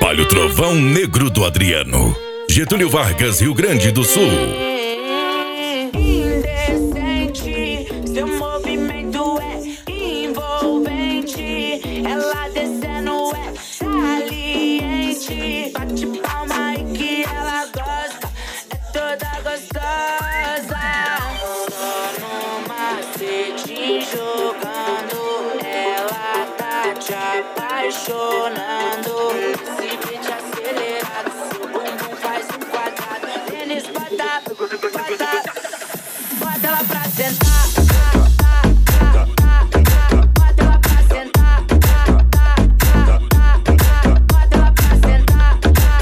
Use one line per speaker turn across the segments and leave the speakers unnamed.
Palio Trovão Negro do Adriano. Getúlio Vargas, Rio Grande do Sul.
Indecente, seu movimento é envolvente. Ela descendo é saliente. Bate palma aí que ela gosta, é toda gostosa. No macete jogando, ela tá te apaixonando. Se beat acelerado, seu bumbum faz um quadrado. Tênis bota ela pra sentar. Bota ela pra sentar. Bota ela pra sentar.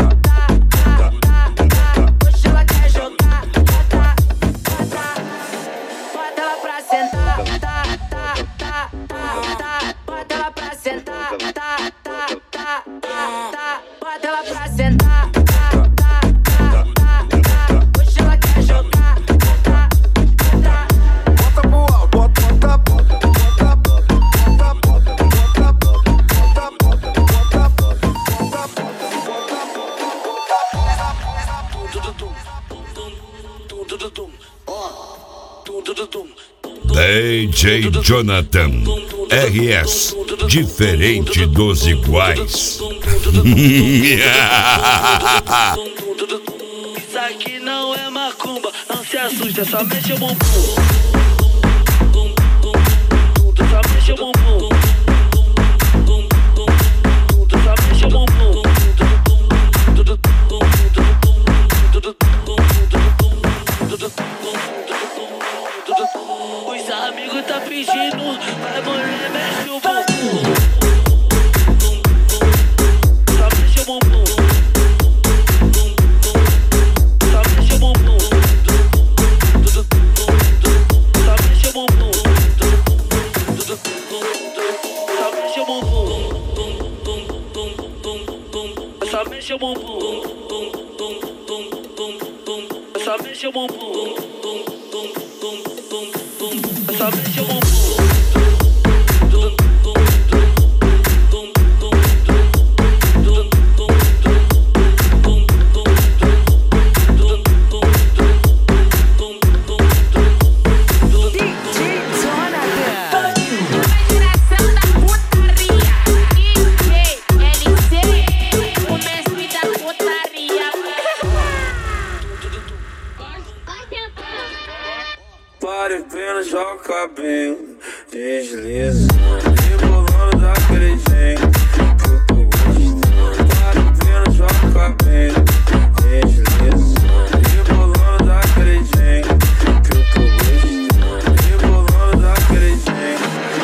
Hoje ela quer jogar. Bota ela pra sentar. Bota ela pra sentar. Bota ela pra sentar. Hoje ela quer jogar.
Bota pro alto, bota.
DJ Jonathan RS, diferente dos iguais.
Isso aqui não é macumba, não se assusta, só mexe o bumbum. Só mexe o bumbum. Só mexe o bumbum. Os amigos tá pedindo, vai mulher, mexe o bumbum. Só mexe o bumbum. Só mexe o bumbum. Só mexe o bumbum. Só mexe o bumbum. Só mexe o bumbum. Só mexe o bumbum. Só mexe o bumbum.
Pare apenas, joga o cabelo, desliza, rebolando daquele jeito que eu tô gostando. Pare apenas, joga o cabelo, desliza, rebolando daquele jeito que eu tô gostando. Rebolando daquele jeito,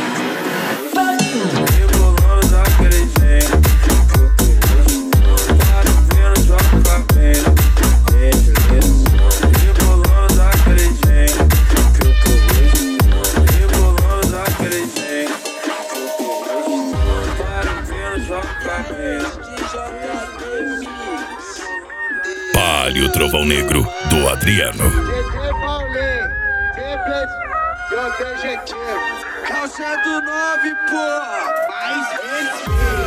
rebolando daquele jeito que eu tô gostando. Pare apenas, joga o cabelo, desliza, rebolando daquele jeito.
Palio Trovão Negro do Adriano.
É o 109, pô! Mais respeito!